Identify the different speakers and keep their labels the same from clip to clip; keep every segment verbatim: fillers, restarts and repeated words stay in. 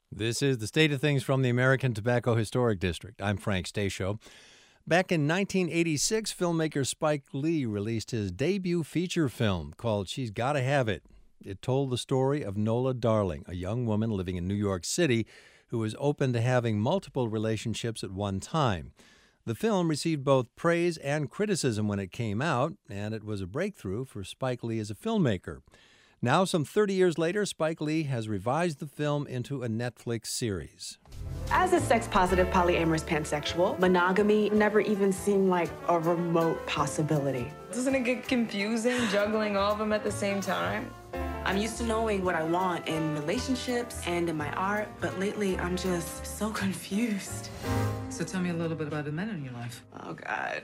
Speaker 1: This is the State of Things from the American Tobacco Historic District. I'm Frank Stasio. Back in nineteen eighty-six, filmmaker Spike Lee released his debut feature film called She's Gotta Have It. It told the story of Nola Darling, a young woman living in New York City who was open to having multiple relationships at one time. The film received both praise and criticism when it came out, and it was a breakthrough for Spike Lee as a filmmaker. Now, some thirty years later, Spike Lee has revised the film into a Netflix series.
Speaker 2: As a sex-positive polyamorous pansexual, monogamy never even seemed like a remote possibility.
Speaker 3: Doesn't it get confusing juggling all of them at the same time?
Speaker 2: I'm used to knowing what I want in relationships and in my art, but lately I'm just so confused.
Speaker 4: So tell me a little bit about the men in your life.
Speaker 2: Oh, God.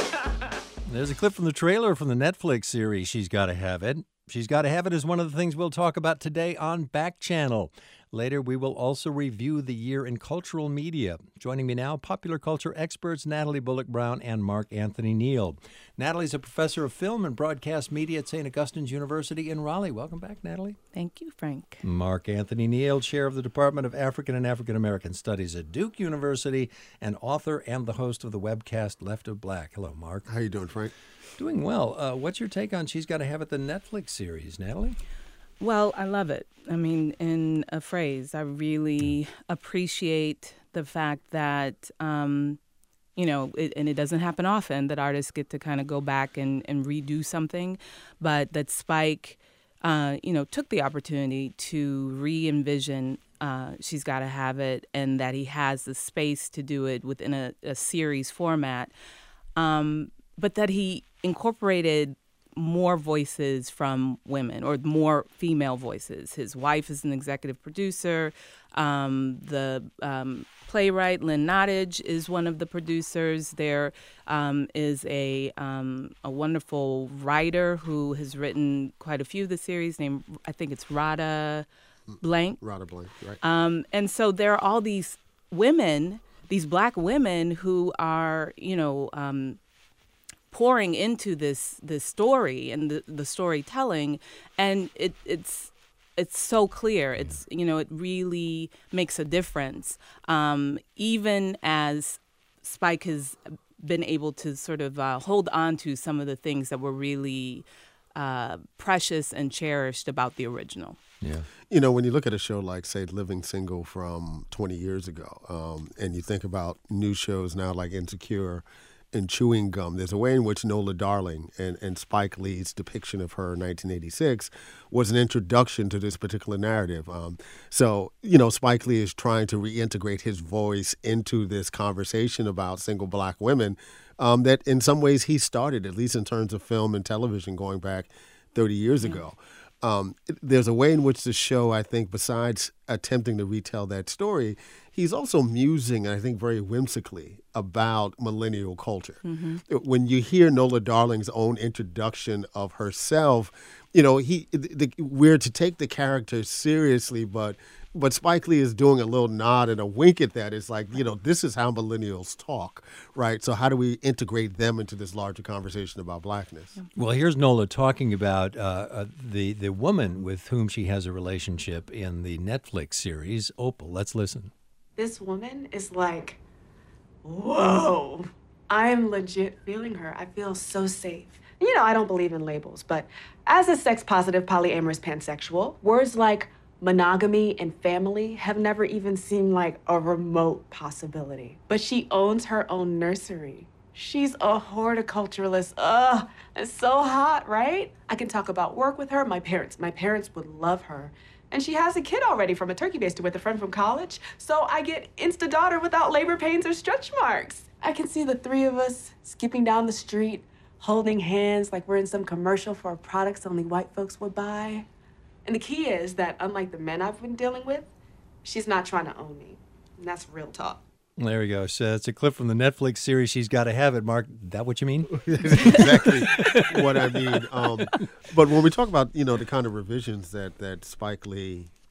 Speaker 1: There's a clip from the trailer from the Netflix series She's Gotta Have It. She's Gotta Have It is one of the things we'll talk about today on Back Channel. Later, we will also review the year in cultural media. Joining me now, popular culture experts Natalie Bullock-Brown and Mark Anthony Neal. Natalie's a professor of film and broadcast media at Saint Augustine's University in Raleigh. Welcome back, Natalie.
Speaker 5: Thank you, Frank.
Speaker 1: Mark Anthony Neal, chair of the Department of African and African American Studies at Duke University, and author and the host of the webcast Left of Black. Hello, Mark.
Speaker 6: How you doing, Frank?
Speaker 1: Doing well. Uh, what's your take on She's Gotta Have It, the Netflix series, Natalie?
Speaker 5: Well, I love it. I mean, in a phrase, I really appreciate the fact that, um, you know, it, and it doesn't happen often that artists get to kind of go back and, and redo something, but that Spike, uh, you know, took the opportunity to re-envision uh, She's Gotta Have It, and that he has the space to do it within a, a series format, um, but that he incorporated more voices from women, or more female voices. His wife is an executive producer. Um, the um, playwright, Lynn Nottage, is one of the producers. There um, is a um, a wonderful writer who has written quite a few of the series, named, I think it's Radha Blank.
Speaker 6: Radha Blank, right.
Speaker 5: Um, and so there are all these women, these black women who are, you know, um, pouring into this this story and the, the storytelling, and it, it's it's so clear. It's, you know, it really makes a difference. Um, even as Spike has been able to sort of uh, hold on to some of the things that were really uh, precious and cherished about the original.
Speaker 1: Yeah.
Speaker 6: You know, when you look at a show like, say, Living Single from twenty years ago, um, and you think about new shows now like Insecure and Chewing Gum, there's a way in which Nola Darling and, and Spike Lee's depiction of her in nineteen eighty-six was an introduction to this particular narrative. Um, so, you know, Spike Lee is trying to reintegrate his voice into this conversation about single black women um, that in some ways he started, at least in terms of film and television, going back thirty years ago. Um, there's a way in which the show, I think, besides attempting to retell that story, he's also musing, I think, very whimsically about millennial culture. Mm-hmm. When you hear Nola Darling's own introduction of herself, you know, he the, we're to take the character seriously, but but Spike Lee is doing a little nod and a wink at that. It's like, you know, this is how millennials talk, right? So how do we integrate them into this larger conversation about blackness?
Speaker 1: Well, here's Nola talking about uh, uh, the, the woman with whom she has a relationship in the Netflix series, Opal. Let's listen.
Speaker 2: This woman is like, whoa. I'm legit feeling her. I feel so safe. You know, I don't believe in labels, but as a sex-positive polyamorous pansexual, words like monogamy and family have never even seemed like a remote possibility. But she owns her own nursery. She's a horticulturalist. Ugh, it's so hot, right? I can talk about work with her. My parents, my parents would love her. And she has a kid already from a turkey baster with a friend from college. So I get insta daughter without labor pains or stretch marks. I can see the three of us skipping down the street, holding hands like we're in some commercial for products only white folks would buy. And the key is that, unlike the men I've been dealing with, she's not trying to own me. And that's real talk.
Speaker 1: There we go. So it's a clip from the Netflix series She's Gotta Have It. Mark, that what you mean?
Speaker 6: That's exactly what I mean. Um, but when we talk about, you know, the kind of revisions that, that Spike Lee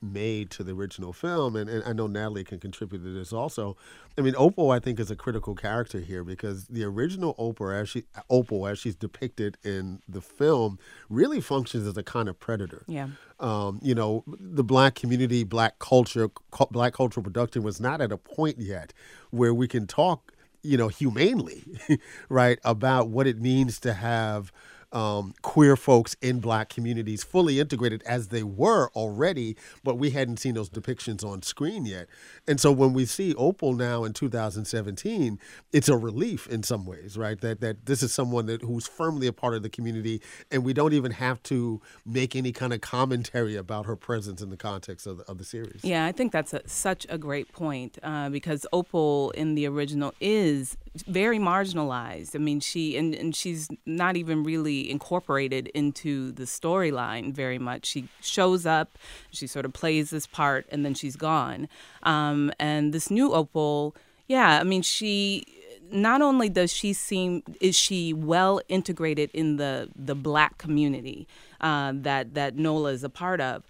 Speaker 6: made to the original film, and, and I know Natalie can contribute to this also. I mean, Opal, I think, is a critical character here because the original Opal, as she Opal, as she's depicted in the film, really functions as a kind of predator.
Speaker 5: Yeah.
Speaker 6: Um, you know, the black community, black culture, cu- black cultural production was not at a point yet where we can talk, you know, humanely, right, about what it means to have Um, queer folks in black communities fully integrated as they were already, but we hadn't seen those depictions on screen yet. And so when we see Opal now in two thousand seventeen, it's a relief in some ways, right? That that this is someone that who's firmly a part of the community, and we don't even have to make any kind of commentary about her presence in the context of the, of the series.
Speaker 5: Yeah, I think that's a, such a great point uh, because Opal in the original is very marginalized. I mean, she and, and she's not even really incorporated into the storyline very much. She shows up, she sort of plays this part, and then she's gone. Um, and this new Opal, yeah, I mean, she not only does she seem is she well integrated in the the black community uh, that that Nola is a part of,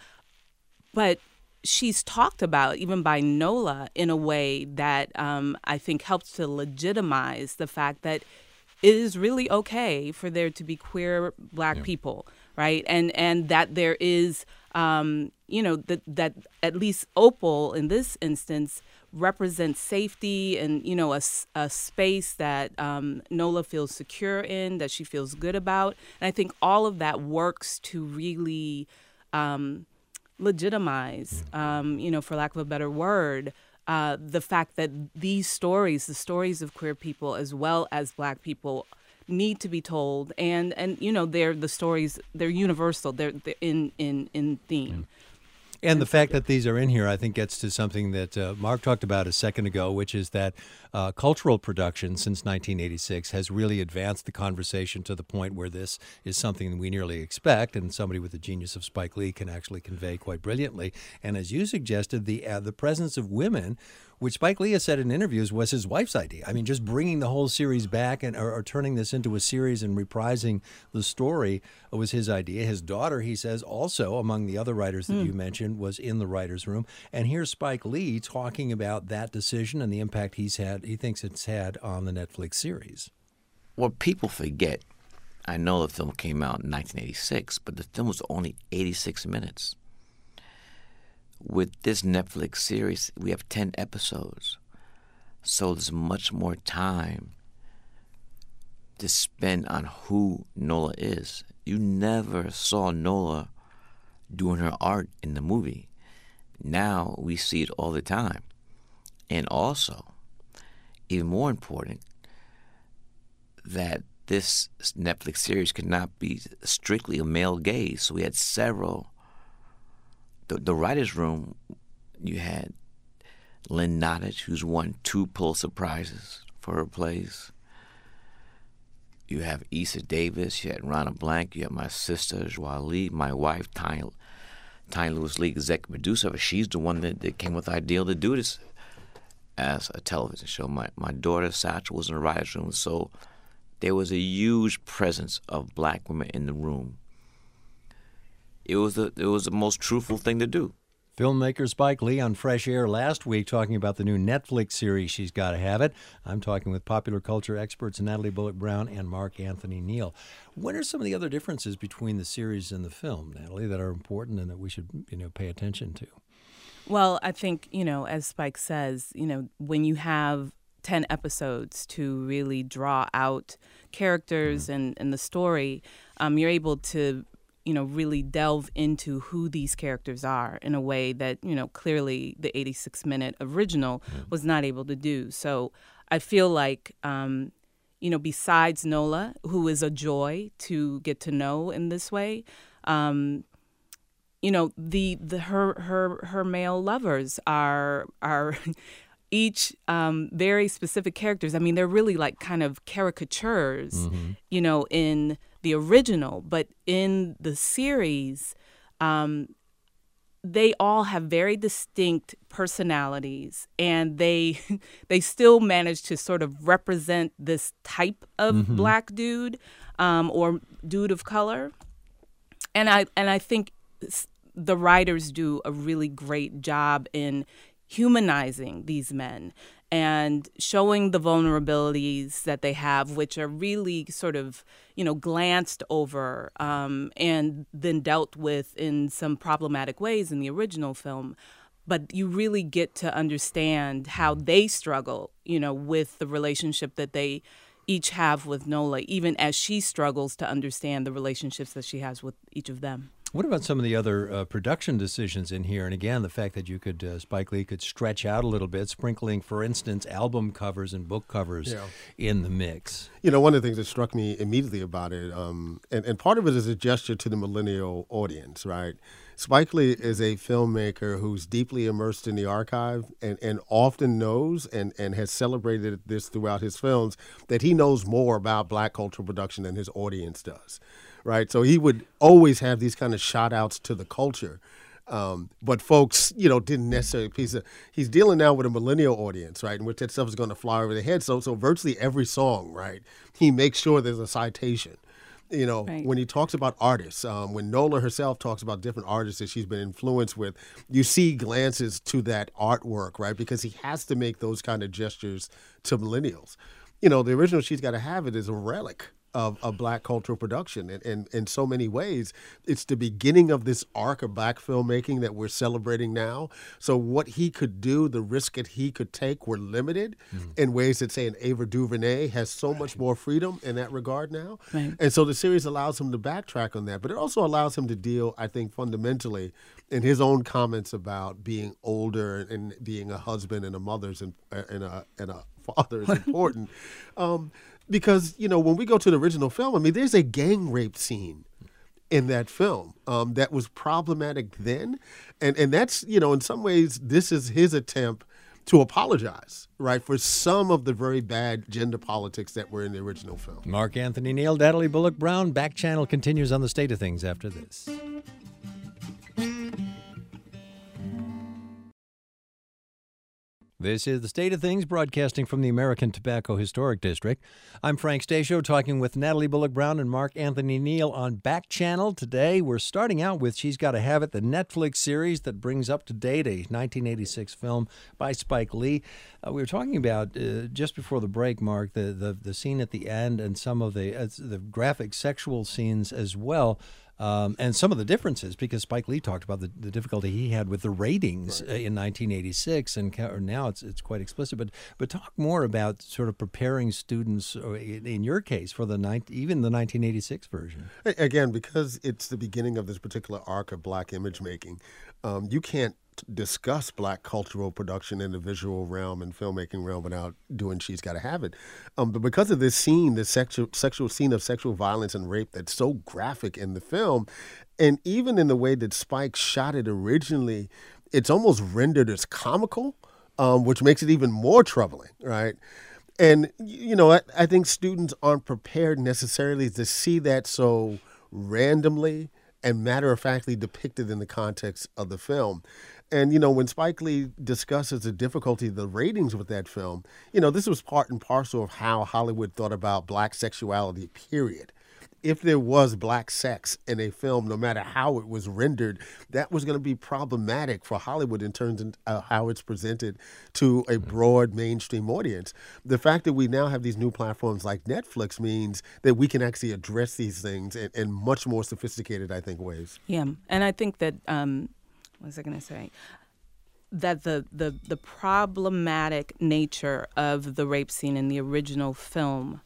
Speaker 5: but she's talked about even by Nola in a way that um, I think helps to legitimize the fact that it is really okay for there to be queer black yeah. people, right? And and that there is, um, you know, that that at least Opal in this instance represents safety and, you know, a, a space that um, Nola feels secure in, that she feels good about. And I think all of that works to really um, legitimize, um, you know, for lack of a better word, uh, the fact that these stories, the stories of queer people as well as black people, need to be told, and and you know, they're the stories, they're universal, they're, they're in in in theme.
Speaker 1: And the fact that these are in here, I think, gets to something that uh, Mark talked about a second ago, which is that uh, cultural production since nineteen eighty-six has really advanced the conversation to the point where this is something we nearly expect, and somebody with the genius of Spike Lee can actually convey quite brilliantly. And as you suggested, the uh, the presence of women, which Spike Lee has said in interviews was his wife's idea. I mean, just bringing the whole series back and or, or turning this into a series and reprising the story was his idea. His daughter, he says, also among the other writers that mm. you mentioned, was in the writer's room. And here's Spike Lee talking about that decision and the impact he's had. He thinks it's had on the Netflix series.
Speaker 7: What people forget, I know the film came out in nineteen eighty-six, but the film was only eighty-six minutes. With this Netflix series, we have ten episodes. So there's much more time to spend on who Nola is. You never saw Nola doing her art in the movie. Now we see it all the time. And also, even more important, that this Netflix series could not be strictly a male gaze. So we had several. The, the writer's room, you had Lynn Nottage, who's won two Pulitzer Prizes for her plays. You have Issa Davis, you had Rana Blank, you have my sister, Joie Lee, my wife, Tanya, Tanya Lewis Lee, executive producer. She's the one that, that came with the idea to do this as a television show. My, my daughter, Satchel, was in the writer's room, so there was a huge presence of black women in the room. It was the it was the most truthful thing to do.
Speaker 1: Filmmaker Spike Lee on Fresh Air last week talking about the new Netflix series, She's Gotta Have It. I'm talking with popular culture experts Natalie Bullock Brown and Mark Anthony Neal. What are some of the other differences between the series and the film, Natalie, that are important and that we should, you know, pay attention to?
Speaker 5: Well, I think, you know, as Spike says, you know, when you have ten episodes to really draw out characters mm-hmm. and, and the story, um, you're able to you know, really delve into who these characters are in a way that, you know, clearly the eighty-six minute original yeah. was not able to do. So I feel like, um, you know, besides Nola, who is a joy to get to know in this way, um, you know, the the her her her male lovers are are each um, very specific characters. I mean, they're really like kind of caricatures, mm-hmm. you know, in the original, but in the series, um, they all have very distinct personalities, and they they still manage to sort of represent this type of mm-hmm. black dude um, or dude of color. And I and I think the writers do a really great job in humanizing these men and showing the vulnerabilities that they have, which are really sort of, you know, glanced over um, and then dealt with in some problematic ways in the original film. But you really get to understand how they struggle, you know, with the relationship that they each have with Nola, even as she struggles to understand the relationships that she has with each of them.
Speaker 1: What about some of the other uh, production decisions in here? And again, the fact that you could, uh, Spike Lee could stretch out a little bit, sprinkling, for instance, album covers and book covers
Speaker 6: Yeah.
Speaker 1: in the mix.
Speaker 6: You know, one of the things that struck me immediately about it, um, and, and part of it is a gesture to the millennial audience, right? Spike Lee is a filmmaker who's deeply immersed in the archive and, and often knows and, and has celebrated this throughout his films that he knows more about black cultural production than his audience does, right? So he would always have these kind of shout outs to the culture. Um, but folks, you know, didn't necessarily piece of, he's dealing now with a millennial audience, right, in which that stuff is going to fly over their head. So, so virtually every song, right, he makes sure there's a citation. You know,
Speaker 5: Right.
Speaker 6: when he talks about artists, um, when Nola herself talks about different artists that she's been influenced with, you see glances to that artwork, right? Because he has to make those kind of gestures to millennials. You know, the original She's Gotta Have It is a relic of, of black cultural production. And, and in so many ways, it's the beginning of this arc of black filmmaking that we're celebrating now. So what he could do, the risk that he could take were limited mm. in ways that, say, an Ava DuVernay has so right. much more freedom in that regard now.
Speaker 5: Right.
Speaker 6: And so the series allows him to backtrack on that. But it also allows him to deal, I think, fundamentally in his own comments about being older and being a husband and a mother's and, and, a, and a father is important. um, Because, you know, when we go to the original film, I mean, there's a gang rape scene in that film um, that was problematic then. And and that's, you know, in some ways, this is his attempt to apologize, right, for some of the very bad gender politics that were in the original film.
Speaker 1: Mark Anthony Neal, Natalie Bullock Brown. Back Channel continues on the State of Things after this. This is The State of Things, broadcasting from the American Tobacco Historic District. I'm Frank Stasio, talking with Natalie Bullock Brown and Mark Anthony Neal on Back Channel. Today, we're starting out with She's Gotta Have It, the Netflix series that brings up to date a nineteen eighty-six film by Spike Lee. Uh, we were talking about, uh, just before the break, Mark, the, the, the scene at the end and some of the, uh, the graphic sexual scenes as well. Um, and some of the differences, because Spike Lee talked about the, the difficulty he had with the ratings right. uh, in nineteen eighty-six, and ca- or now it's it's quite explicit. But but talk more about sort of preparing students, or in, in your case, for the ni- even the nineteen eighty-six version.
Speaker 6: Again, because it's the beginning of this particular arc of black image making, um, you can't discuss black cultural production in the visual realm and filmmaking realm without doing She's Gotta Have It. Um, but because of this scene, the sexual sexual scene of sexual violence and rape that's so graphic in the film, and even in the way that Spike shot it originally, it's almost rendered as comical, um, which makes it even more troubling, right? And, you know, I, I think students aren't prepared necessarily to see that so randomly and matter-of-factly depicted in the context of the film. And, you know, when Spike Lee discusses the difficulty of the ratings with that film, you know, this was part and parcel of how Hollywood thought about black sexuality, period. If there was black sex in a film, no matter how it was rendered, that was going to be problematic for Hollywood in terms of uh, how it's presented to a broad mainstream audience. The fact that we now have these new platforms like Netflix means that we can actually address these things in, in much more sophisticated, I think, ways.
Speaker 5: Yeah, and I think that... Um What was I going to say? That the, the the problematic nature of the rape scene in the original film,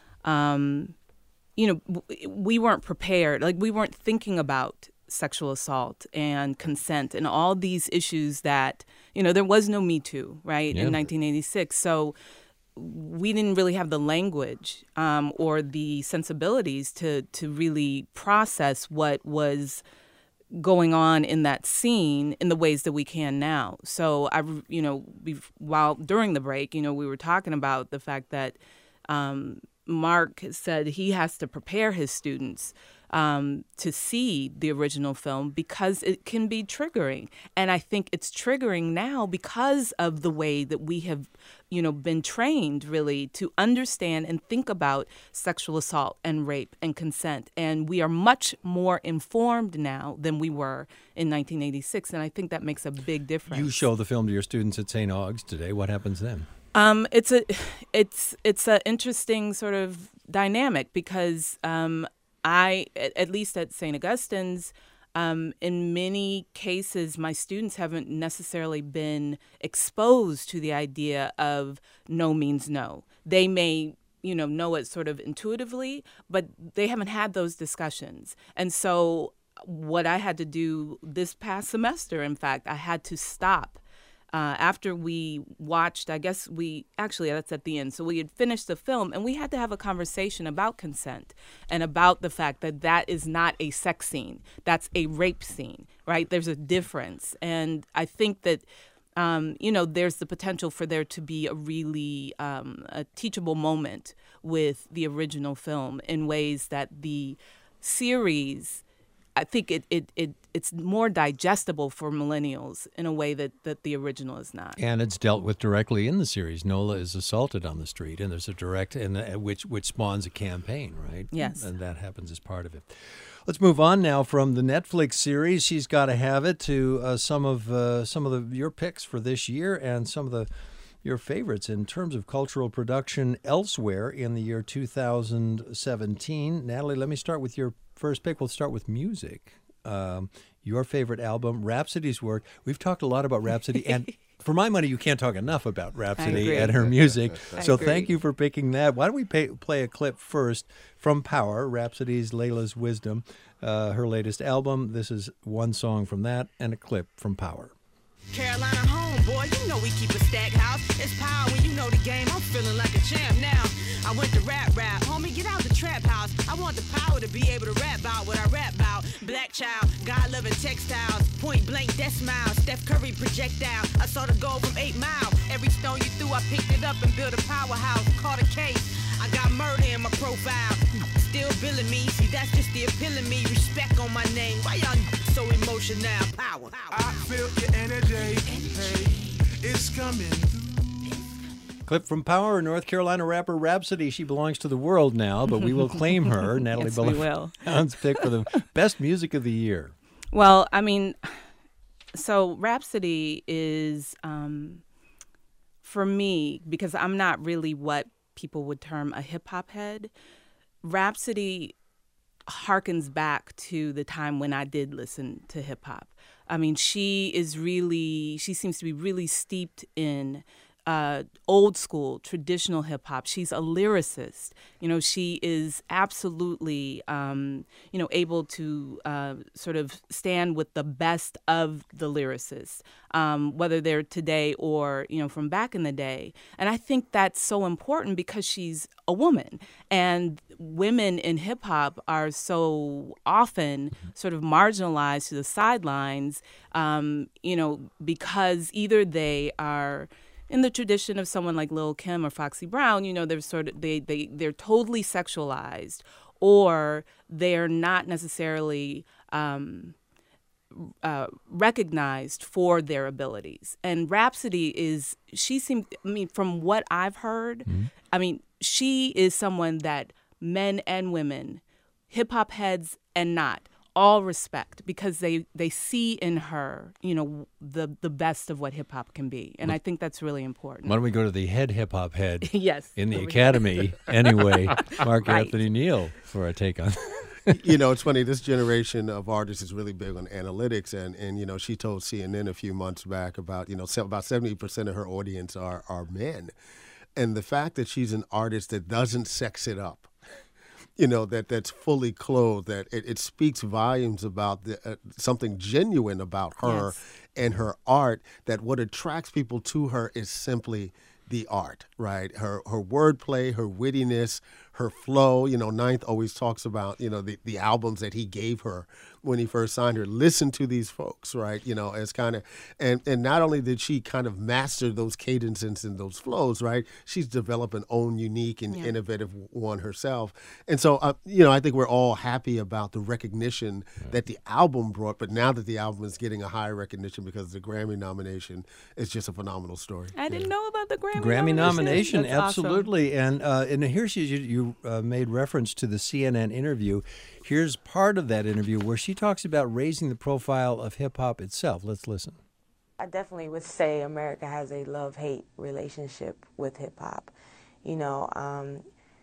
Speaker 5: um, you know, w- we weren't prepared. Like, we weren't thinking about sexual assault and consent and all these issues that, you know, there was no Me Too, right, yeah. in nineteen eighty-six. So we didn't really have the language um, or the sensibilities to to really process what was going on in that scene in the ways that we can now. So I, you know, we've, while during the break, you know, we were talking about the fact that um, Mark said he has to prepare his students um, to see the original film because it can be triggering. And I think it's triggering now because of the way that we have, you know, been trained really to understand and think about sexual assault and rape and consent. And we are much more informed now than we were in nineteen eighty-six. And I think that makes a big difference.
Speaker 1: You show the film to your students at Saint Aug's today. What happens then?
Speaker 5: Um, it's a, it's it's an interesting sort of dynamic because um, I, at least at Saint Augustine's, um, in many cases, my students haven't necessarily been exposed to the idea of no means no. They may, you know, know it sort of intuitively, but they haven't had those discussions. And so what I had to do this past semester, in fact, I had to stop. Uh, after we watched, I guess we, actually that's at the end, so we had finished the film and we had to have a conversation about consent and about the fact that that is not a sex scene, that's a rape scene, right? There's a difference. And I think that, um, you know, there's the potential for there to be a really um, a teachable moment with the original film in ways that the series, I think it, it, it it's more digestible for millennials in a way that, that the original is not.
Speaker 1: And it's dealt with directly in the series. Nola is assaulted on the street, and there's a direct, and uh, which which spawns a campaign, right?
Speaker 5: Yes.
Speaker 1: And that happens as part of it. Let's move on now from the Netflix series, She's Gotta Have It, to uh, some of uh, some of the, your picks for this year and some of the your favorites in terms of cultural production elsewhere in the year two thousand seventeen. Natalie, let me start with your first pick. We'll start with music. Um, your favorite album, Rhapsody's work. We've talked a lot about Rhapsody, and for my money, you can't talk enough about Rhapsody and her music. So thank you for picking that. Why don't we pay, play a clip first from Power, Rhapsody's Layla's Wisdom, uh, her latest album. This is one song from that and a clip from Power.
Speaker 8: Carolina home, boy, you know we keep a stacked house. It's power when you know the game. I'm feeling like a champ now. I went to rap rap, homie, get out the trap house. I want the power to be able to rap about what I rap about. Black child, God loving textiles, point blank death smile, Steph Curry projectile. I saw the goal from eight mile. Every stone you threw, I picked it up and built a powerhouse. Caught a case, I got murder in my profile. Still billing me, see that's just the appeal of me. Respect on my name, why y'all so emotional? Power.
Speaker 9: I feel your energy, hey, it's coming through.
Speaker 1: Clip from Power, North Carolina rapper Rhapsody. She belongs to the world now, but we will claim her. Natalie
Speaker 5: Yes, we will.
Speaker 1: Bellafront's pick for the best music of the year.
Speaker 5: Well, I mean, so Rhapsody is, um, for me, because I'm not really what people would term a hip-hop head, Rhapsody harkens back to the time when I did listen to hip-hop. I mean, she is really, she seems to be really steeped in Uh, old school, traditional hip hop. She's a lyricist. You know, she is absolutely, um, you know, able to uh, sort of stand with the best of the lyricists, um, whether they're today or, you know, from back in the day. And I think that's so important because she's a woman. And women in hip hop are so often sort of marginalized to the sidelines, um, you know, because either they are in the tradition of someone like Lil' Kim or Foxy Brown, you know, they're sort of they they they're totally sexualized, or they're not necessarily um, uh, recognized for their abilities. And Rhapsody is she seemed I mean, from what I've heard, mm-hmm. I mean, she is someone that men and women, hip hop heads and not, all respect because they, they see in her, you know, the the best of what hip hop can be, and I think that's really important.
Speaker 1: Why don't we go to the head hip hop head?
Speaker 5: Yes,
Speaker 1: in the academy anyway, Mark
Speaker 5: Right.
Speaker 1: Anthony Neal for a take on.
Speaker 6: You know, it's funny. This generation of artists is really big on analytics, and, and you know, she told C N N a few months back about you know se- about seventy percent of her audience are are men, and the fact that she's an artist that doesn't sex it up. You know, that that's fully clothed, that it, it speaks volumes about the, uh, something genuine about her
Speaker 5: Yes.
Speaker 6: and her art, that what attracts people to her is simply the art, right? Her her wordplay, her wittiness, her flow. You know, Ninth always talks about, you know, the, the albums that he gave her when he first signed her. Listen to these folks, right? You know, as kind of, and, and not only did she kind of master those cadences and those flows, right? She's developed an own unique and
Speaker 5: Yeah.
Speaker 6: innovative one herself. And so, uh, you know, I think we're all happy about the recognition that the album brought, but now that the album is getting a higher recognition because of the Grammy nomination, it's just a phenomenal story.
Speaker 5: I didn't know about the Grammy,
Speaker 1: Grammy nomination,
Speaker 5: That's awesome.
Speaker 1: absolutely. And uh, and here she, you, you uh, made reference to the C N N interview. Here's part of that interview where she talks about raising the profile of hip hop itself. Let's listen.
Speaker 10: I definitely would say America has a love-hate relationship with hip hop. You know, um,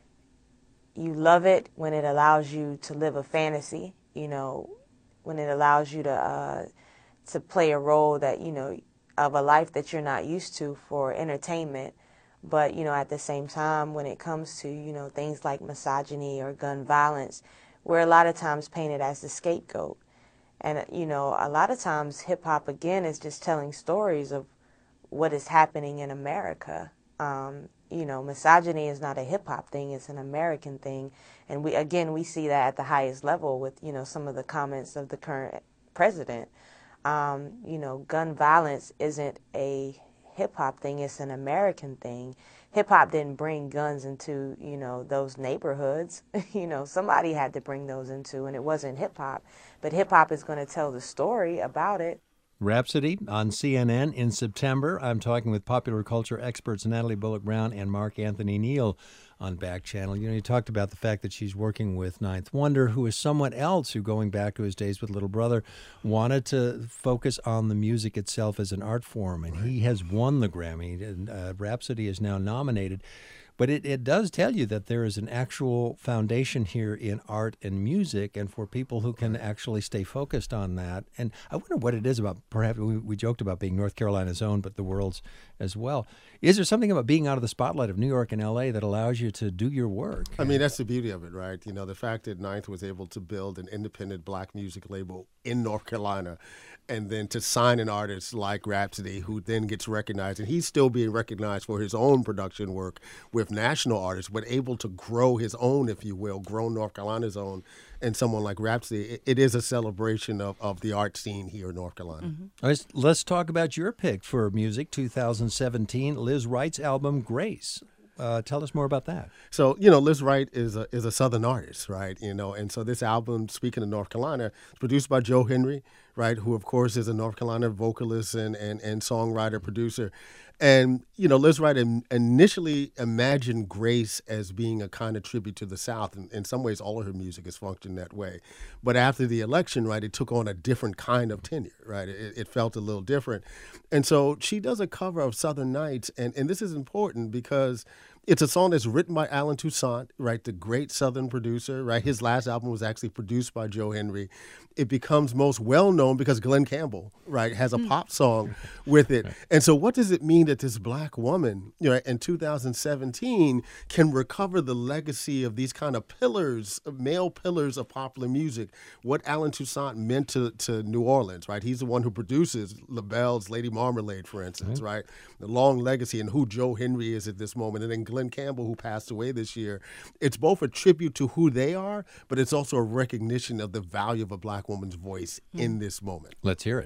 Speaker 10: you love it when it allows you to live a fantasy. You know, when it allows you to uh, to play a role that, you know, of a life that you're not used to for entertainment. But, you know, at the same time, when it comes to, you know, things like misogyny or gun violence, we're a lot of times painted as the scapegoat. And, you know, a lot of times hip-hop, again, is just telling stories of what is happening in America. Um, you know, misogyny is not a hip-hop thing, it's an American thing. And, we again, we see that at the highest level with, you know, some of the comments of the current president. Um, you know, gun violence isn't a hip-hop thing, it's an American thing. Hip-hop didn't bring guns into, you know, those neighborhoods. You know, somebody had to bring those into, and it wasn't hip-hop. But hip-hop is going to tell the story about it.
Speaker 1: Rhapsody on C N N in September. I'm talking with popular culture experts Natalie Bullock Brown and Mark Anthony Neal on Back Channel. You know, you talked about the fact that she's working with Ninth Wonder, who is someone else who, going back to his days with Little Brother, wanted to focus on the music itself as an art form, and he has won the Grammy, and uh, Rhapsody is now nominated. But it, it does tell you that there is an actual foundation here in art and music, and for people who can actually stay focused on that. And I wonder what it is about, perhaps we, we joked about being North Carolina's own, but the world's as well. Is there something about being out of the spotlight of New York and L A that allows you to do your work?
Speaker 6: I mean, that's the beauty of it, right? You know, the fact that Ninth was able to build an independent black music label in North Carolina and then to sign an artist like Rhapsody, who then gets recognized, and he's still being recognized for his own production work with national artists, but able to grow his own, if you will, grow North Carolina's own, and someone like Rhapsody, it, it is a celebration of, of the art scene here in North Carolina.
Speaker 5: Mm-hmm.
Speaker 1: Let's, let's talk about your pick for music, two thousand seventeen, Liz Wright's album, Grace. Uh, tell us more about that.
Speaker 6: So, you know, Liz Wright is a is a Southern artist, right? You know, and so this album, speaking of North Carolina, is produced by Joe Henry, right, who, of course, is a North Carolina vocalist and, and, and songwriter, producer. And, you know, Liz Wright in, initially imagined Grace as being a kind of tribute to the South. And in some ways, all of her music has functioned that way. But after the election, right, it took on a different kind of tenure, right? It, it felt a little different. And so she does a cover of Southern Nights. And, and this is important because it's a song that's written by Alan Toussaint, right, the great Southern producer, right? His last album was actually produced by Joe Henry. It becomes most well-known because Glenn Campbell, right, has a pop song with it. And so what does it mean that this black woman, you know, in two thousand seventeen can recover the legacy of these kind of pillars, male pillars of popular music, what Alan Toussaint meant to, to New Orleans, right? He's the one who produces LaBelle's Lady Marmalade, for instance, mm-hmm. right? The long legacy and who Joe Henry is at this moment. And then Glenn Campbell, who passed away this year. It's both a tribute to who they are, but it's also a recognition of the value of a black woman's voice mm. in this moment.
Speaker 1: Let's hear it.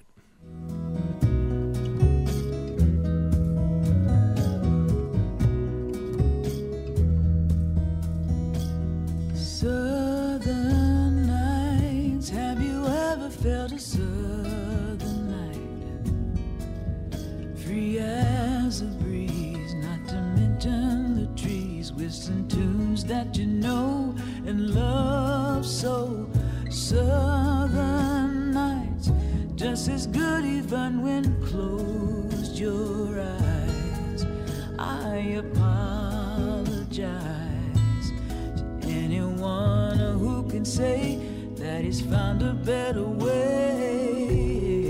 Speaker 11: Southern nights, have you ever felt a southern night? Free as a breeze, not to mention the trees, whistling tunes that you know and love so. Southern nights, just as good even when closed your eyes. I apologize to anyone who can say that he's found a better way.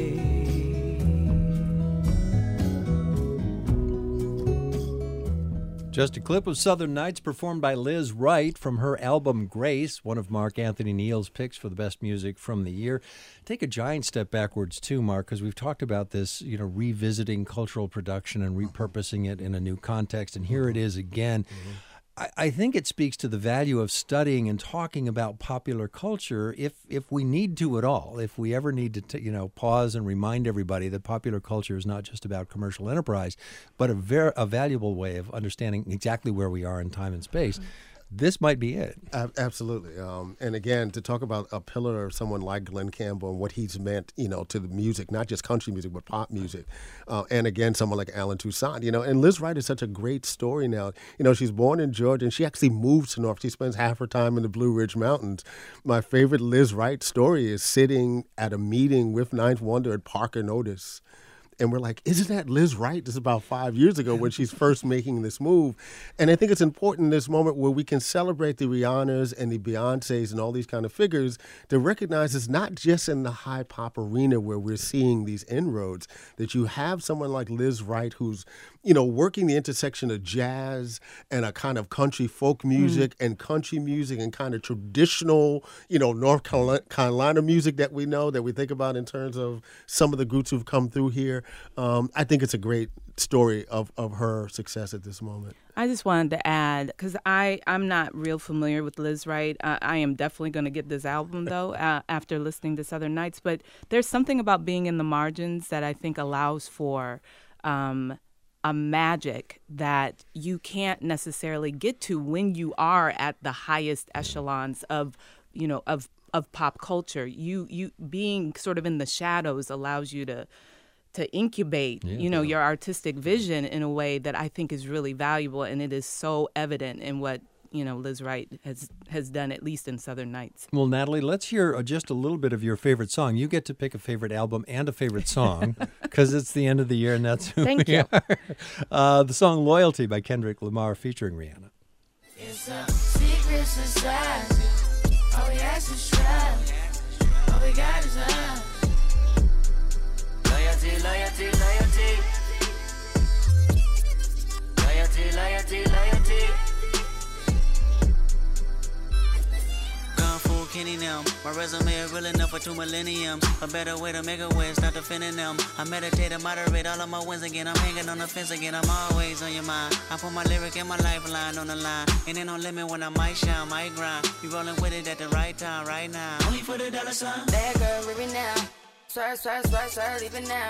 Speaker 1: Just a clip of Southern Nights performed by Liz Wright from her album Grace, one of Mark Anthony Neal's picks for the best music from the year. Take a giant step backwards too, Mark, because we've talked about this, you know, revisiting cultural production and repurposing it in a new context, and here it is again. Mm-hmm. I, I think it speaks to the value of studying and talking about popular culture if if we need to at all, if we ever need to, t- you know, pause and remind everybody that popular culture is not just about commercial enterprise, but a, ver- a valuable way of understanding exactly where we are in time and space. This might be it.
Speaker 6: Uh, absolutely. Um, and again, to talk about a pillar of someone like Glenn Campbell and what he's meant, you know, to the music, not just country music, but pop music. Uh, and again, someone like Alan Toussaint, you know, and Liz Wright is such a great story now. You know, she's born in Georgia and she actually moves to North. She spends half her time in the Blue Ridge Mountains. My favorite Liz Wright story is sitting at a meeting with Ninth Wonder at Parker Notice. And we're like, isn't that Liz Wright? This is about five years ago when she's first making this move. And I think it's important in this moment where we can celebrate the Rihannas and the Beyoncés and all these kind of figures to recognize it's not just in the high pop arena where we're seeing these inroads, that you have someone like Liz Wright who's, you know, working the intersection of jazz and a kind of country folk music mm. and country music and kind of traditional, you know, North Carolina music that we know, that we think about in terms of some of the groups who've come through here. Um, I think it's a great story of, of her success at this moment.
Speaker 5: I just wanted to add, because I'm not real familiar with Liz Wright. Uh, I am definitely going to get this album, though, uh, after listening to Southern Nights. But there's something about being in the margins that I think allows for um, a magic that you can't necessarily get to when you are at the highest echelons of, you know, of of pop culture. You you being sort of in the shadows allows you to to incubate, yeah, you know, yeah. your artistic vision in a way that I think is really valuable, and it is so evident in what, you know, Liz Wright has has done, at least in Southern Nights.
Speaker 1: Well, Natalie, let's hear just a little bit of your favorite song. You get to pick a favorite album and a favorite song because it's the end of the year, and that's who
Speaker 5: Thank
Speaker 1: we
Speaker 5: you.
Speaker 1: are. Uh, the song "Loyalty" by Kendrick Lamar featuring Rihanna.
Speaker 11: It's a secret society. All we ask is try. All we got is love. Loyalty, loyalty, loyalty. Loyalty, loyalty, loyalty. Gone full Kenny now. My resume is real enough for two millenniums. A better way to make a way, start defending them. I meditate and moderate all of my wins again. I'm hanging on the fence again. I'm always on your mind. I put my lyric and my lifeline on the line. Ain't no limit when I might shine, might grind. You rolling with it at the right time, right now. Only for the dollar sign. Bad girl, living now. Swerve, swerve, swerve, swerve, leaving now.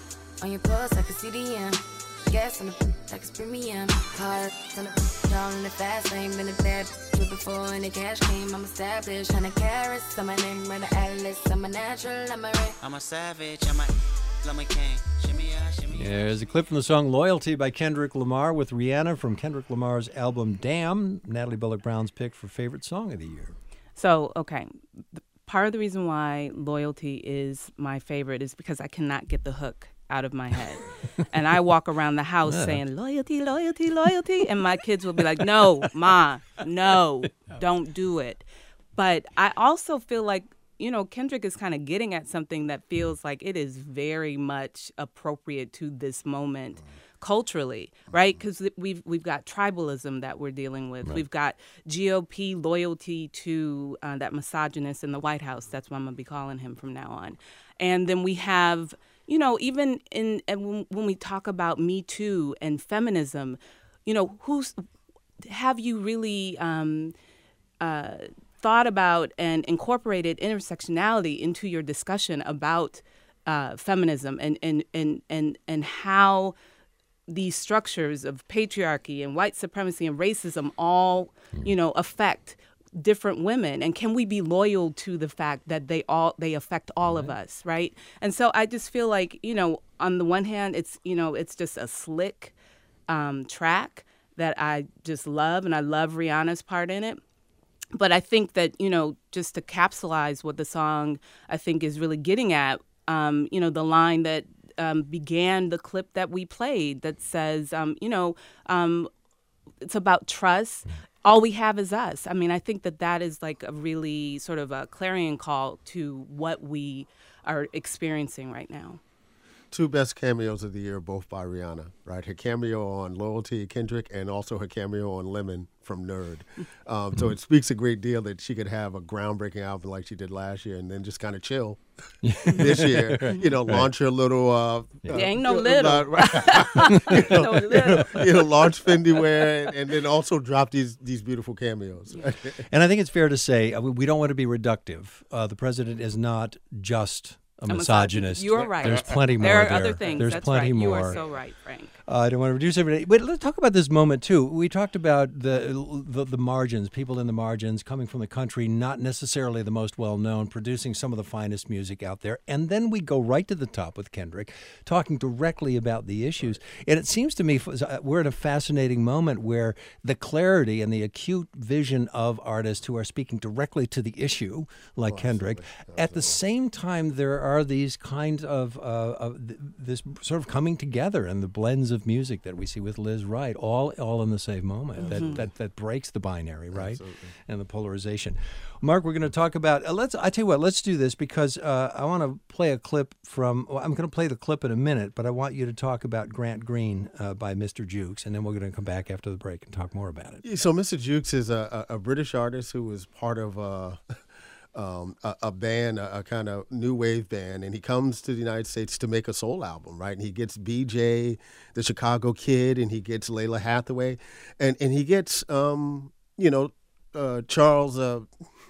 Speaker 11: On your pulse, I can see the end. Gas on the like it's premium. Car on the down in the fast lane. Been a bad trip before and the cash came. I'm established. Hundred carats. I'm my name, run the atlas. I'm a natural. I'm a red. I'm a savage. I'm a I'm a king. Shimmy out, shimmy out.
Speaker 1: There's a clip from the song "Loyalty" by Kendrick Lamar with Rihanna from Kendrick Lamar's album "Damn." Natalie Bullock Brown's pick for favorite song of the year.
Speaker 5: So, okay. Part of the reason why "Loyalty" is my favorite is because I cannot get the hook out of my head. And I walk around the house yeah. saying, loyalty, loyalty, loyalty. And my kids will be like, no, Ma, no, don't do it. But I also feel like, you know, Kendrick is kind of getting at something that feels like it is very much appropriate to this moment culturally, right? Because we've we've got tribalism that we're dealing with. Right. We've got G O P loyalty to uh, that misogynist in the White House. That's what I'm going to be calling him from now on. And then we have, you know, even in and when we talk about Me Too and feminism, you know, who's have you really um, uh, thought about and incorporated intersectionality into your discussion about uh, feminism and and and and and how these structures of patriarchy and white supremacy and racism all, you know, affect different women, and can we be loyal to the fact that they all they affect all right. of us, right? And so I just feel like, you know, on the one hand, it's, you know, it's just a slick um, track that I just love, and I love Rihanna's part in it. But I think that, you know, just to capsulize what the song I think is really getting at, um, you know, the line that um, began the clip that we played that says, um, you know, um, it's about trust. All we have is us. I mean, I think that that is like a really sort of a clarion call to what we are experiencing right now.
Speaker 6: two best cameos of the year, both by Rihanna, right? Her cameo on Loyalty, Kendrick, and also her cameo on Lemon from Nerd. Um, so it speaks a great deal that she could have a groundbreaking album like she did last year and then just kind of chill this year. You know, launch her little... Uh,
Speaker 5: yeah.
Speaker 6: uh,
Speaker 5: There ain't no little.
Speaker 6: Uh, right. you, know,
Speaker 5: no little.
Speaker 6: you know, launch Fendi wear and, and then also drop these these beautiful cameos. Right?
Speaker 1: And I think it's fair to say, uh, we don't want to be reductive. Uh, the president is not just a misogynist.
Speaker 5: You're right.
Speaker 1: There's plenty more
Speaker 5: there. Are
Speaker 1: there.
Speaker 5: other things.
Speaker 1: There's
Speaker 5: That's
Speaker 1: plenty
Speaker 5: right.
Speaker 1: more.
Speaker 5: You are so right, Frank.
Speaker 1: Uh, I don't want to reduce everything. But let's talk about this moment, too. We talked about the, the the margins, people in the margins, coming from the country, not necessarily the most well-known, producing some of the finest music out there. And then we go right to the top with Kendrick, talking directly about the issues. And it seems to me we're at a fascinating moment where the clarity and the acute vision of artists who are speaking directly to the issue, like oh, Kendrick, absolutely. Absolutely. At the same time, there are these kinds of, uh, of th- this sort of coming together and the blends of music that we see with Liz Wright, all all in the same moment. Mm-hmm. That, that that breaks the binary, right? Absolutely. And the polarization. Mark, we're going to talk about. Uh, let's. I tell you what. Let's do this because uh, I want to play a clip from. Well, I'm going to play the clip in a minute, but I want you to talk about Grant Green uh, by Mister Jukes, and then we're going to come back after the break and talk more about it.
Speaker 6: Yeah, so Mister Jukes is a, a, a British artist who was part of. Uh, Um, a, a band, a, a kind of new wave band, and he comes to the United States to make a soul album, right? And he gets B J, the Chicago Kid, and he gets Layla Hathaway, and and he gets, um, you know, uh, Charles. Uh,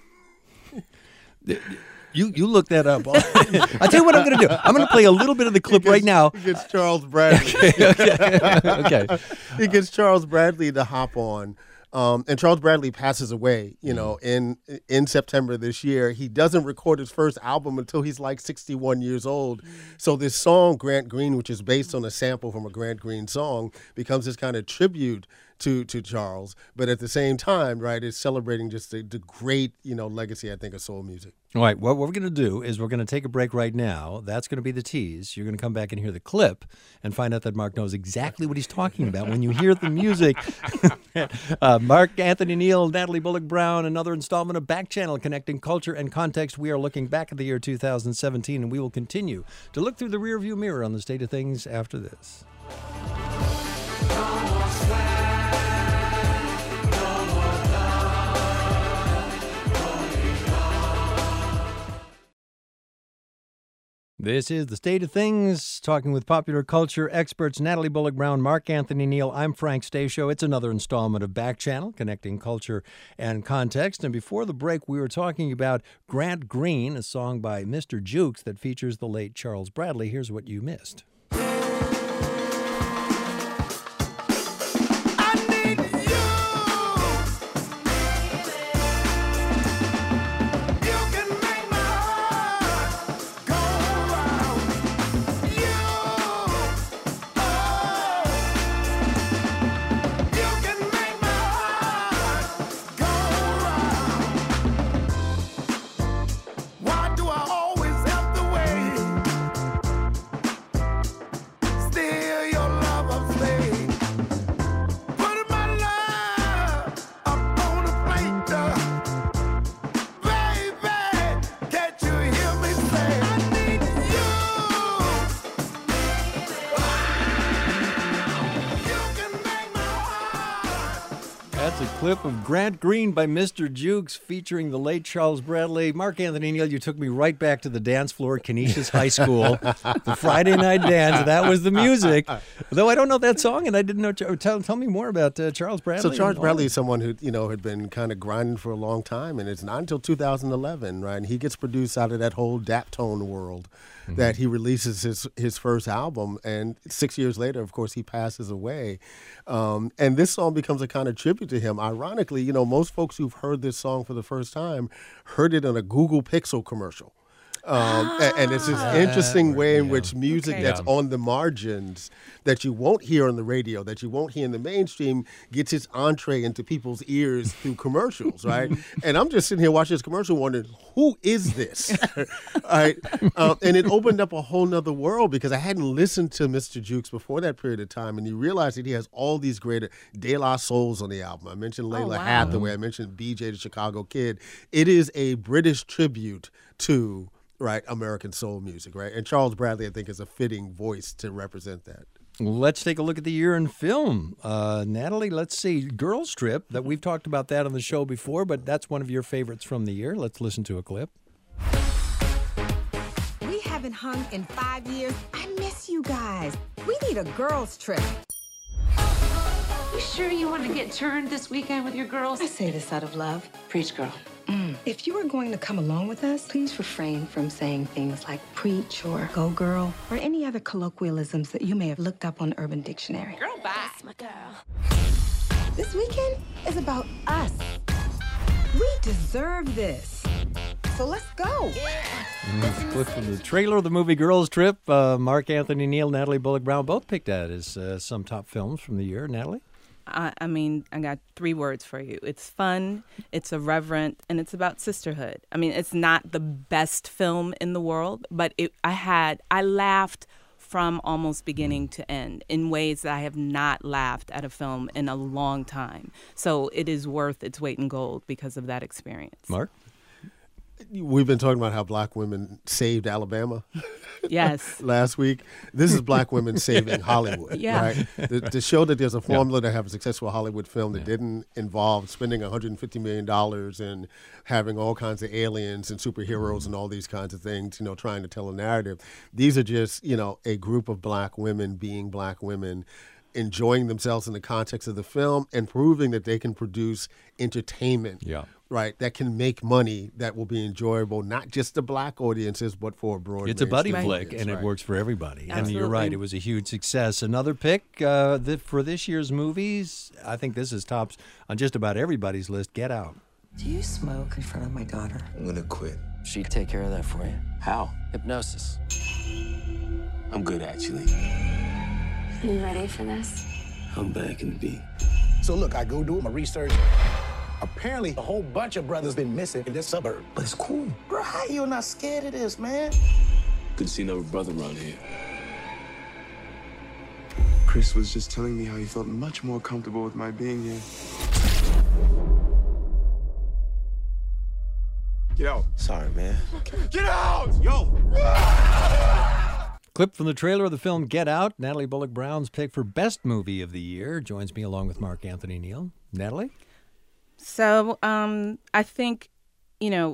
Speaker 1: You you look that up. I'll tell you what I'm going to do. I'm going to play a little bit of the clip
Speaker 6: gets,
Speaker 1: right now.
Speaker 6: He gets Charles Bradley.
Speaker 1: okay, okay. okay.
Speaker 6: He gets Charles Bradley to hop on. Um, and Charles Bradley passes away, you know, in in September this year. He doesn't record his first album until he's like sixty-one years old. So this song, Grant Green, which is based on a sample from a Grant Green song, becomes this kind of tribute to to Charles. But at the same time, right, it's celebrating just the, the great, you know, legacy, I think, of soul music.
Speaker 1: All right, well, what we're going to do is we're going to take a break right now. That's going to be the tease. You're going to come back and hear the clip and find out that Mark knows exactly what he's talking about. When you hear the music, uh, Mark Anthony Neal, Natalie Bullock Brown, another installment of Back Channel, connecting culture and context. We are looking back at the year two thousand seventeen, and we will continue to look through the rearview mirror on the state of things after this. This is The State of Things, talking with popular culture experts Natalie Bullock Brown, Mark Anthony Neal. I'm Frank Stasio. It's another installment of Back Channel, connecting culture and context. And before the break, we were talking about Grant Green, a song by Mister Jukes that features the late Charles Bradley. Here's what you missed. That's a clip of Grant Green by Mister Jukes featuring the late Charles Bradley. Mark Anthony Neal, you took me right back to the dance floor at Canisius High School. The Friday night dance, that was the music. Though I don't know that song, and I didn't know. Tell, tell me more about uh, Charles Bradley.
Speaker 6: So Charles Bradley is someone who, you know, had been kind of grinding for a long time, and it's not until two thousand eleven, right? And he gets produced out of that whole Daptone world mm-hmm. that he releases his, his first album, and six years later, of course, he passes away. Um, and this song becomes a kind of tribute to him. Ironically, you know, most folks who've heard this song for the first time heard it in a Google Pixel commercial. Um, ah, and, and it's this interesting way in yeah. which music okay. that's yeah. on the margins that you won't hear on the radio, that you won't hear in the mainstream, gets its entree into people's ears through commercials, right? And I'm just sitting here watching this commercial wondering, who is this? right? Um, and it opened up a whole nother world because I hadn't listened to Mister Jukes before that period of time, and you realize that he has all these great De La Souls on the album. I mentioned Layla oh, wow. Hathaway. I mentioned B J the Chicago Kid. It is a British tribute to right, American soul music, right? And Charles Bradley, I think, is a fitting voice to represent that.
Speaker 1: Let's take a look at the year in film. Uh, Natalie, let's see. Girls Trip, that we've talked about that on the show before, but that's one of your favorites from the year. Let's listen to a clip.
Speaker 12: We haven't hung in five years. I miss you guys. We need a girls trip.
Speaker 13: You sure you want to get turned this weekend with your girls?
Speaker 12: I say this out of love.
Speaker 13: Preach, girl.
Speaker 12: Mm. If you are going to come along with us, please refrain from saying things like preach or go girl or any other colloquialisms that you may have looked up on Urban Dictionary.
Speaker 13: Girl, bye.
Speaker 12: That's my girl. This weekend is about us. We deserve this. So let's go.
Speaker 1: Mm, clip from the trailer of the movie Girls Trip. Uh, Mark Anthony Neal, Natalie Bullock Brown both picked that as uh, some top films from the year. Natalie?
Speaker 5: I, I mean, I got three words for you. It's fun, it's irreverent, and it's about sisterhood. I mean, it's not the best film in the world, but it, I had, I laughed from almost beginning to end in ways that I have not laughed at a film in a long time. So it is worth its weight in gold because of that experience.
Speaker 1: Mark?
Speaker 6: We've been talking about how black women saved Alabama.
Speaker 5: Yes.
Speaker 6: Last week. This is black women saving Hollywood.
Speaker 5: Yeah.
Speaker 6: Right? To, to show that there's a formula yeah. to have a successful Hollywood film that yeah. didn't involve spending one hundred fifty million dollars and having all kinds of aliens and superheroes and all these kinds of things, you know, trying to tell a narrative. These are just, you know, a group of black women being black women, enjoying themselves in the context of the film and proving that they can produce entertainment.
Speaker 1: Yeah.
Speaker 6: Right, that can make money that will be enjoyable, not just to black audiences, but for a broad.
Speaker 1: It's a buddy
Speaker 6: right.
Speaker 1: flick, and right. it works for everybody.
Speaker 5: Absolutely.
Speaker 1: And you're right, it was a huge success. Another pick uh, that for this year's movies, I think this is tops on just about everybody's list, Get Out.
Speaker 14: Do you smoke in front of my daughter?
Speaker 15: I'm gonna quit.
Speaker 14: She'd take care of that for you.
Speaker 15: How?
Speaker 14: Hypnosis.
Speaker 15: I'm good, actually.
Speaker 13: You ready for this?
Speaker 15: I'm back in the beat.
Speaker 16: So look, I go do my research. Apparently, a whole bunch of brothers been missing in this suburb.
Speaker 15: But it's cool.
Speaker 16: Bro, how you not scared of this, man?
Speaker 15: Good to see another brother around here.
Speaker 17: Chris was just telling me how he felt much more comfortable with my being here. Get out.
Speaker 15: Sorry, man.
Speaker 17: Get out! Yo!
Speaker 1: Clip from the trailer of the film Get Out, Natalie Bullock Brown's pick for Best Movie of the Year. Joins me along with Mark Anthony Neal. Natalie?
Speaker 5: So um, I think, you know,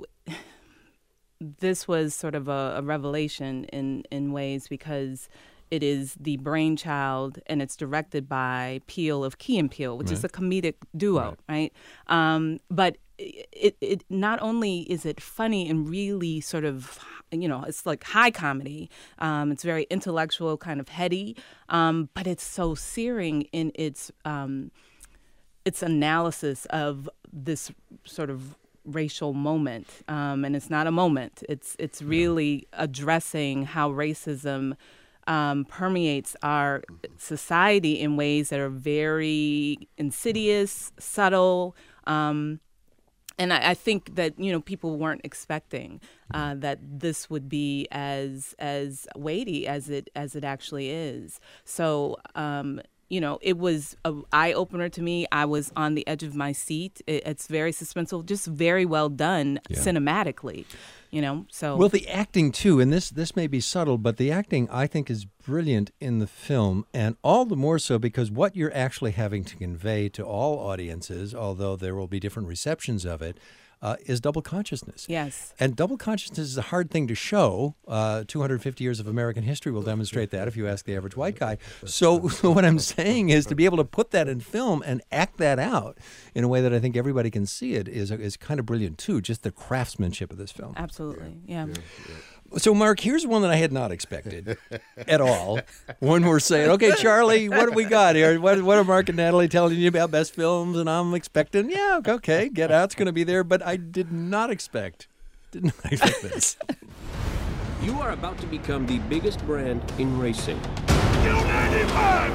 Speaker 5: this was sort of a, a revelation in, in ways because it is the brainchild and it's directed by Peele of Key and Peele, which right. is a comedic duo, right? right? Um, but it, it not only is it funny and really sort of, you know, it's like high comedy. Um, it's very intellectual, kind of heady, um, but it's so searing in its um, its analysis of this sort of racial moment, um, and it's not a moment. It's it's really addressing how racism um, permeates our society in ways that are very insidious, subtle, um, and I, I think that you know people weren't expecting uh, that this would be as as weighty as it as it actually is. So. Um, You know, it was an eye-opener to me. I was on the edge of my seat. It, it's very suspenseful, just very well done yeah. cinematically, you know. So
Speaker 1: Well, the acting, too, and this, this may be subtle, but the acting, I think, is brilliant in the film, and all the more so because what you're actually having to convey to all audiences, although there will be different receptions of it, Uh, is double consciousness.
Speaker 5: Yes.
Speaker 1: And double consciousness is a hard thing to show. Uh, two hundred fifty years of American history will demonstrate that if you ask the average white guy. So, so what I'm saying is to be able to put that in film and act that out in a way that I think everybody can see it is, is kind of brilliant, too, just the craftsmanship of this film.
Speaker 5: Absolutely, yeah. yeah. yeah, yeah.
Speaker 1: So, Mark, here's one that I had not expected at all. When we're saying, okay, Charlie, what do we got here? What, what are Mark and Natalie telling you about best films? And I'm expecting, yeah, okay, Get Out's going to be there. But I did not expect, did not expect this.
Speaker 18: You are about to become the biggest brand in racing.
Speaker 9: U ninety-five!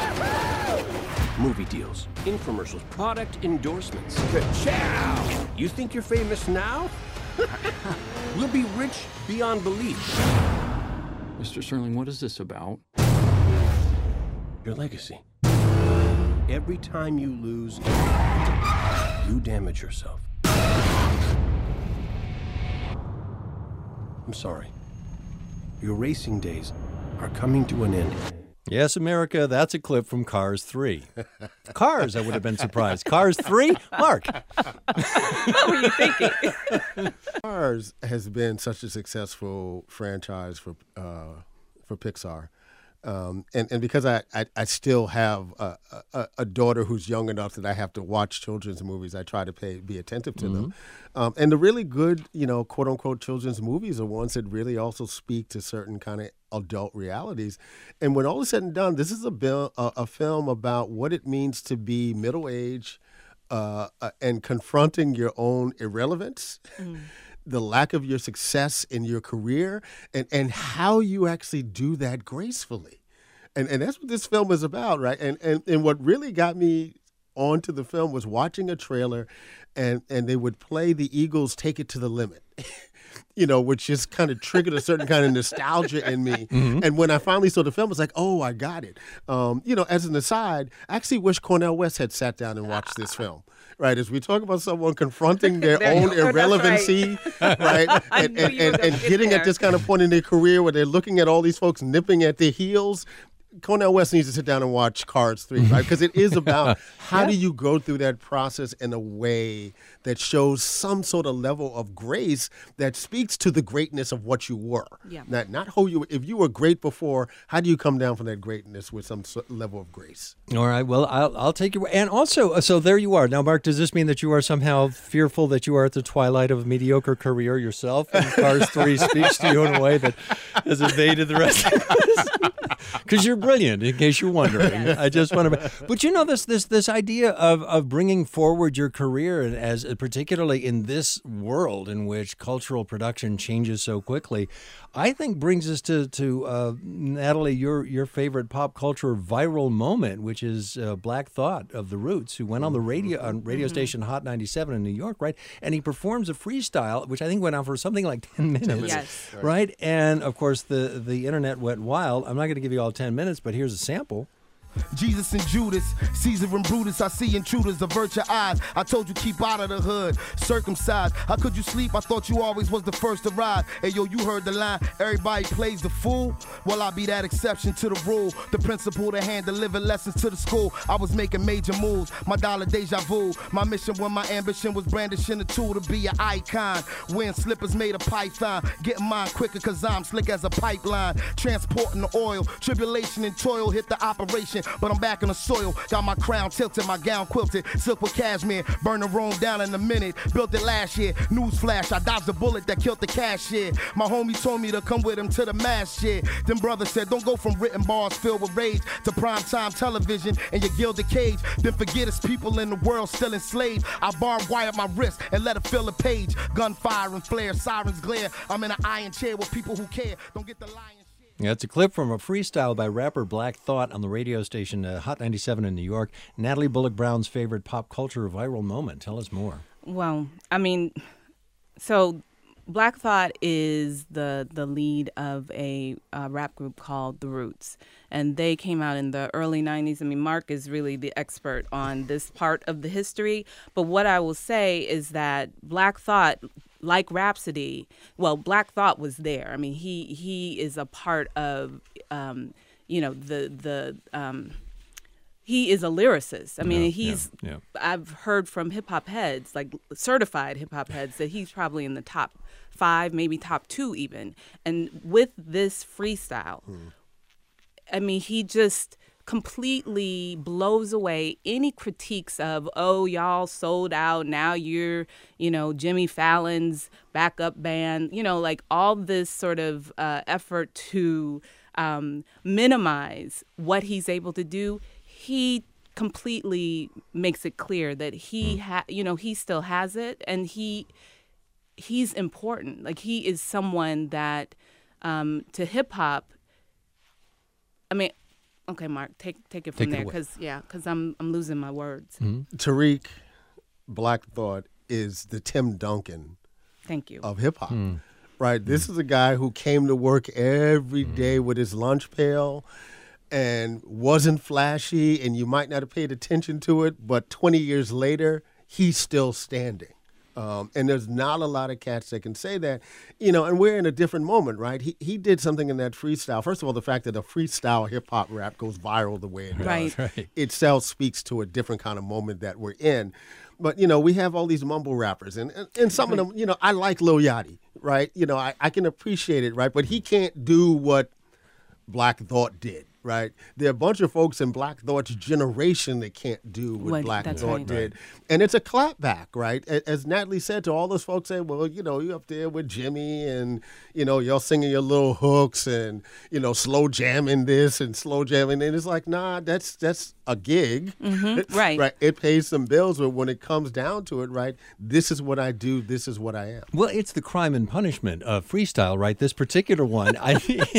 Speaker 18: Movie deals, infomercials, product endorsements.
Speaker 9: Ka-chow!
Speaker 18: You think you're famous now? We'll be rich beyond belief.
Speaker 19: Mister Sterling, what is this about?
Speaker 18: Your legacy. Every time you lose, you damage yourself. I'm sorry. Your racing days are coming to an end.
Speaker 1: Yes, America, that's a clip from Cars three. Cars, I would have been surprised. Cars three? Mark.
Speaker 5: What were you thinking?
Speaker 6: Cars has been such a successful franchise for uh, for Pixar. Um, and, and because I, I, I still have a, a, a daughter who's young enough that I have to watch children's movies, I try to pay be attentive to mm-hmm. them. Um, and the really good, you know, quote unquote children's movies are ones that really also speak to certain kind of adult realities. And when all is said and done, this is a, bil- a, a film about what it means to be middle-aged uh, uh, and confronting your own irrelevance. Mm. The lack of your success in your career, and, and how you actually do that gracefully. And and that's what this film is about, right? And and, and what really got me onto the film was watching a trailer, and, and they would play the Eagles' Take It to the Limit, you know, which just kind of triggered a certain kind of nostalgia in me. Mm-hmm. And when I finally saw the film, I was like, oh, I got it. Um, you know, as an aside, I actually wish Cornel West had sat down and watched this film. Right, as we talk about someone confronting their own irrelevancy, right, right? and, and, and, and getting there. At this kind of point in their career where they're looking at all these folks nipping at their heels, Cornel West needs to sit down and watch Cars three, right? Because it is about how yeah. do you go through that process in a way that shows some sort of level of grace that speaks to the greatness of what you were. Yeah. Not, not who you. If you were great before, how do you come down from that greatness with some level of grace?
Speaker 1: All right. Well, I'll I'll take your. And also, so there you are. Now, Mark, does this mean that you are somehow fearful that you are at the twilight of a mediocre career yourself, and Cars three speaks to you in a way that has evaded the rest of us? Because you're brilliant, in case you're wondering. I just want to. But you know, this this this idea of of bringing forward your career, as particularly in this world in which cultural production changes so quickly, I think brings us to to uh, Natalie, your your favorite pop culture viral moment, which is uh, Black Thought of the Roots, who went on the radio on radio station Hot ninety-seven in New York, right? And he performs a freestyle, which I think went on for something like ten minutes, ten minutes. Yes. Right? And of course, the the internet went wild. I'm not going to give you all ten minutes, but here's a sample.
Speaker 20: Jesus and Judas, Caesar and Brutus, I see intruders, avert your eyes. I told you keep out of the hood, circumcised. How could you sleep? I thought you always was the first to ride. Hey yo, you heard the line, everybody plays the fool. Well, I be that exception to the rule. The principle to hand deliver lessons to the school. I was making major moves, my dollar deja vu. My mission when my ambition was brandishing a tool to be an icon. Wearing slippers made of python, getting mine quicker cause I'm slick as a pipeline. Transporting the oil, tribulation and toil hit the operation. But I'm back in the soil, got my crown tilted, my gown quilted, silk with cashmere, burning Rome down in a minute, built it last year, newsflash, I dodged the bullet that killed the cashier. My homie told me to come with him to the mass shit. Then brother said, don't go from written bars filled with rage to primetime television and your gilded cage. Then forget it's people in the world still enslaved. I barbed wire my wrist and let it fill a page. Gunfire and flare, sirens glare, I'm in an iron chair with people who care. Don't get the lion.
Speaker 1: Yeah, it's a clip from a freestyle by rapper Black Thought on the radio station uh, Hot ninety-seven in New York. Natalie Bullock Brown's favorite pop culture viral moment. Tell us more.
Speaker 5: Well, I mean, so Black Thought is the the lead of a uh, rap group called The Roots, and they came out in the early nineties. I mean, Mark is really the expert on this part of the history, but what I will say is that Black Thought, like Rhapsody, well, Black Thought was there. I mean, he he is a part of, um, you know, the the um, he is a lyricist. I mean, yeah, he's. Yeah, yeah. I've heard from hip hop heads, like certified hip hop heads, that he's probably in the top five, maybe top two even. And with this freestyle, hmm. I mean, he just completely blows away any critiques of, oh, y'all sold out, now you're, you know, Jimmy Fallon's backup band, you know, like all this sort of uh, effort to um, minimize what he's able to do. He completely makes it clear that he, ha- you know, he still has it, and he he's important. Like, he is someone that um, to hip hop, I mean, okay, Mark, take take it from take there, because yeah, because I'm I'm losing my words.
Speaker 6: Mm-hmm. Tariq Black Thought is the Tim Duncan,
Speaker 5: thank you,
Speaker 6: of hip hop, mm. right? Mm. This is a guy who came to work every mm. day with his lunch pail, and wasn't flashy, and you might not have paid attention to it, but twenty years later, he's still standing. Um, and there's not a lot of cats that can say that, you know, and we're in a different moment, right? He he did something in that freestyle. First of all, the fact that a freestyle hip-hop rap goes viral the way it does
Speaker 5: Right.
Speaker 1: Right.
Speaker 6: itself speaks to a different kind of moment that we're in. But, you know, we have all these mumble rappers, and, and, and some of them, you know, I like Lil Yachty, right? You know, I, I can appreciate it, right? But he can't do what Black Thought did, right? There are a bunch of folks in Black Thought's generation that can't do what,
Speaker 5: What-
Speaker 6: Black
Speaker 5: that's
Speaker 6: Thought
Speaker 5: right.
Speaker 6: did. And it's a clapback, right? A- As Natalie said, to all those folks say, well, you know, you're up there with Jimmy and, you know, y'all singing your little hooks and, you know, slow jamming this and slow jamming. And it's like, nah, that's that's a gig.
Speaker 5: Mhm, right.
Speaker 6: Right. It pays some bills, but when it comes down to it, right, this is what I do, this is what I am.
Speaker 1: Well, it's the crime and punishment of freestyle, right? This particular one, I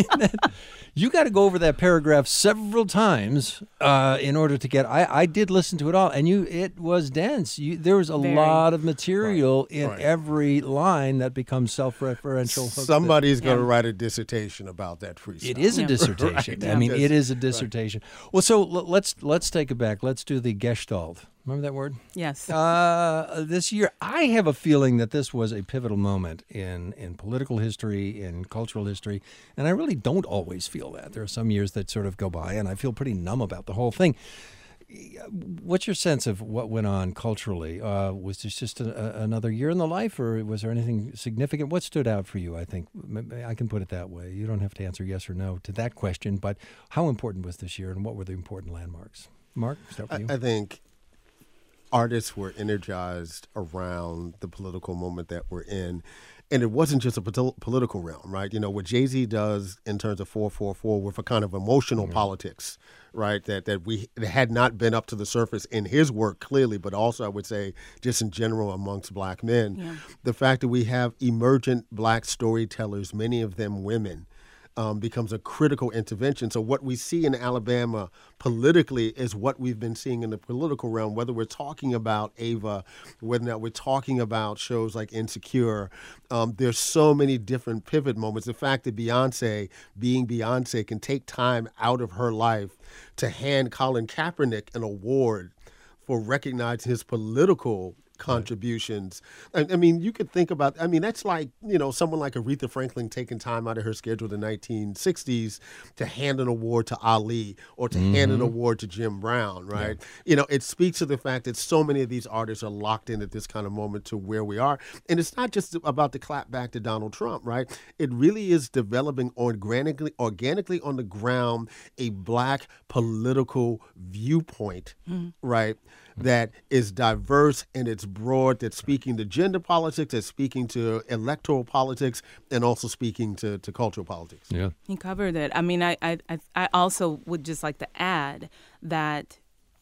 Speaker 1: you got to go over that paragraph several times uh, in order to get. I, I did listen to it all, and you it was dense. You, there was a
Speaker 5: Very.
Speaker 1: lot of material in
Speaker 6: right.
Speaker 1: every line that becomes self-referential. hooks that-
Speaker 6: Somebody's going to
Speaker 5: Yeah.
Speaker 6: write a dissertation about that freestyle.
Speaker 1: It is a
Speaker 5: Yeah.
Speaker 1: dissertation.
Speaker 6: Right.
Speaker 1: I mean,
Speaker 6: Yes.
Speaker 1: it is a dissertation. Well, so l- let's let's take it back. Let's do the Gestalt. Remember that word?
Speaker 5: Yes.
Speaker 1: Uh, this year, I have a feeling that this was a pivotal moment in, in political history, in cultural history, and I really don't always feel that. There are some years that sort of go by, and I feel pretty numb about the whole thing. What's your sense of what went on culturally? Uh, was this just a, a, another year in the life, or was there anything significant? What stood out for you, I think? Maybe I can put it that way. You don't have to answer yes or no to that question, but how important was this year, and what were the important landmarks? Mark, start with you.
Speaker 6: I, I think artists were energized around the political moment that we're in. And it wasn't just a pol- political realm, right? You know, what Jay-Z does in terms of four four four with a kind of emotional
Speaker 1: Mm-hmm.
Speaker 6: politics, right? That that we that had not been up to the surface in his work, clearly, but also I would say just in general amongst black men.
Speaker 5: Yeah.
Speaker 6: The fact that we have emergent black storytellers, many of them women, Um, becomes a critical intervention. So what we see in Alabama politically is what we've been seeing in the political realm, whether we're talking about Ava, whether or not we're talking about shows like Insecure. Um, there's so many different pivot moments. The fact that Beyonce, being Beyonce, can take time out of her life to hand Colin Kaepernick an award for recognizing his political contributions. I, I mean, you could think about, I mean, that's like, you know, someone like Aretha Franklin taking time out of her schedule in the nineteen sixties to hand an award to Ali or to hand an award to Jim Brown, right? You know, it speaks to the fact that so many of these artists are locked in at this kind of moment to where we are. And it's not just about the clap back to Donald Trump, right? It really is developing organically, organically on the ground a black political viewpoint, right? That is diverse and it's broad, that's speaking to gender politics, that's speaking to electoral politics, and also speaking to, to cultural politics.
Speaker 1: Yeah.
Speaker 5: He covered it. I mean, I, I, I I also would just like to add that,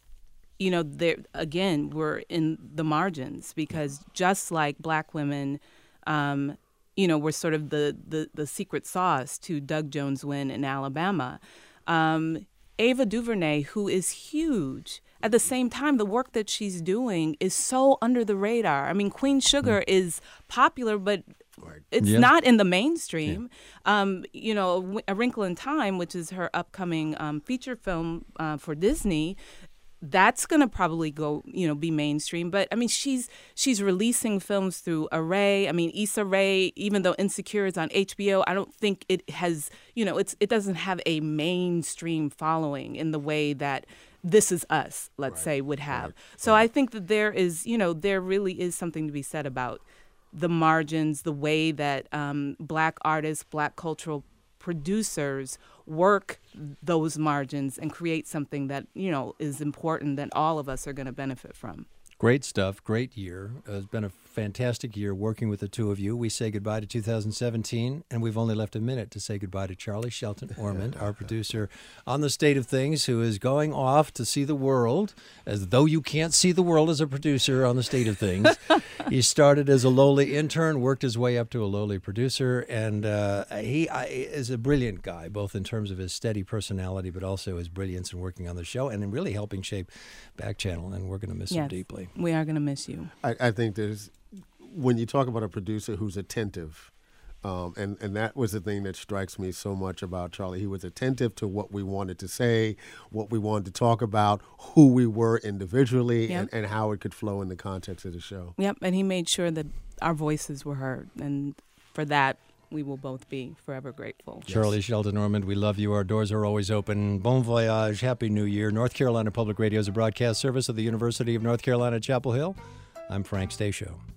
Speaker 5: you know, there again, we're in the margins because just like black women, um, you know, were sort of the, the, the secret sauce to Doug Jones' win in Alabama. Um, Ava DuVernay, who is huge, at the same time, the work that she's doing is so under the radar. I mean, Queen Sugar mm. is popular, but it's yeah. not in the mainstream. Yeah. Um, you know, A Wrinkle in Time, which is her upcoming um, feature film uh, for Disney, that's going to probably go, you know, be mainstream. But, I mean, she's she's releasing films through Array. I mean, Issa Rae, even though Insecure is on H B O, I don't think it has, you know, it's it doesn't have a mainstream following in the way that This Is Us, let's right. say, would have. Right. So right. I think that there is, you know, there really is something to be said about the margins, the way that um, black artists, black cultural producers work those margins and create something that, you know, is important that all of us are going to benefit from.
Speaker 1: Great stuff. Great year. Uh, it's been a fantastic year working with the two of you. We say goodbye to two thousand seventeen, and we've only left a minute to say goodbye to Charlie Shelton Ormond, our producer on The State of Things, who is going off to see the world, as though you can't see the world as a producer on The State of Things. He started as a lowly intern, worked his way up to a lowly producer, and uh, he I, is a brilliant guy, both in terms of his steady personality, but also his brilliance in working on the show and in really helping shape Back Channel, and we're going to miss
Speaker 5: yes,
Speaker 1: him deeply.
Speaker 5: We are going to miss you.
Speaker 6: I, I think there's, when you talk about a producer who's attentive Um, and, and that was the thing that strikes me so much about Charlie. He was attentive to what we wanted to say, what we wanted to talk about, who we were individually,
Speaker 5: Yep.
Speaker 6: and, and how it could flow in the context of the show.
Speaker 5: Yep, and he made sure that our voices were heard. And for that, we will both be forever grateful.
Speaker 1: Charlie Sheldon Ormond, we love you. Our doors are always open. Bon voyage. Happy New Year. North Carolina Public Radio is a broadcast service of the University of North Carolina, Chapel Hill. I'm Frank Stasio.